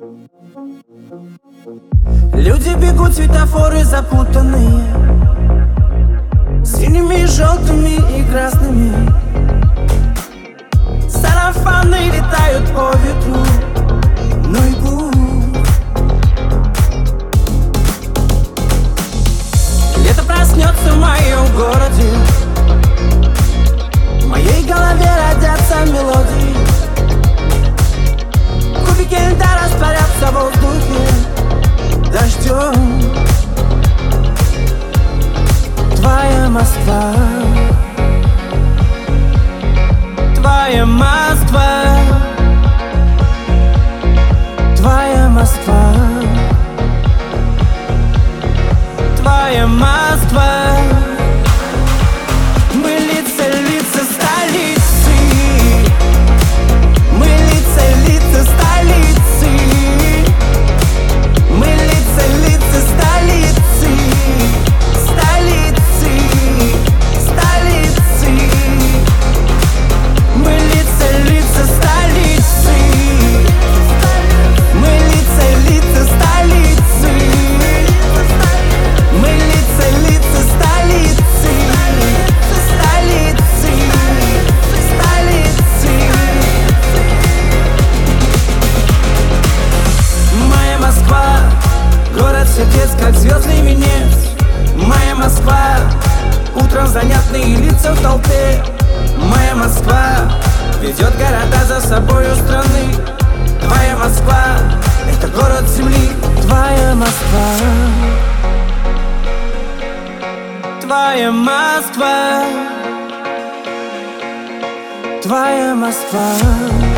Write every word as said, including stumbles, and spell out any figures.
Люди бегут, светофоры запутанные, синими, желтыми и красными. Сарафаны летают по ветру, ну и пусть. Лето проснется в моем городе, в моей голове родятся мелодии. Кубики льда растворятся в воздухе дождем. Твоя Москва, твоя Москва, твоя Москва, твоя Москва. Мы лица, лица столицы, мы лица, лица столицы, мы лица, лица столицы, столицы, столицы. Мы лица, лица столицы, мы лица, лица столицы, мы лица, лица столицы, столицы, столицы. Моя Москва, город сердец, как звездный венец. Моя Москва, утром занятные лица в толпе. Моя Москва ведет города за собою страны. Твоя Москва — это город земли. Твоя Москва, твоя Москва, твоя Москва.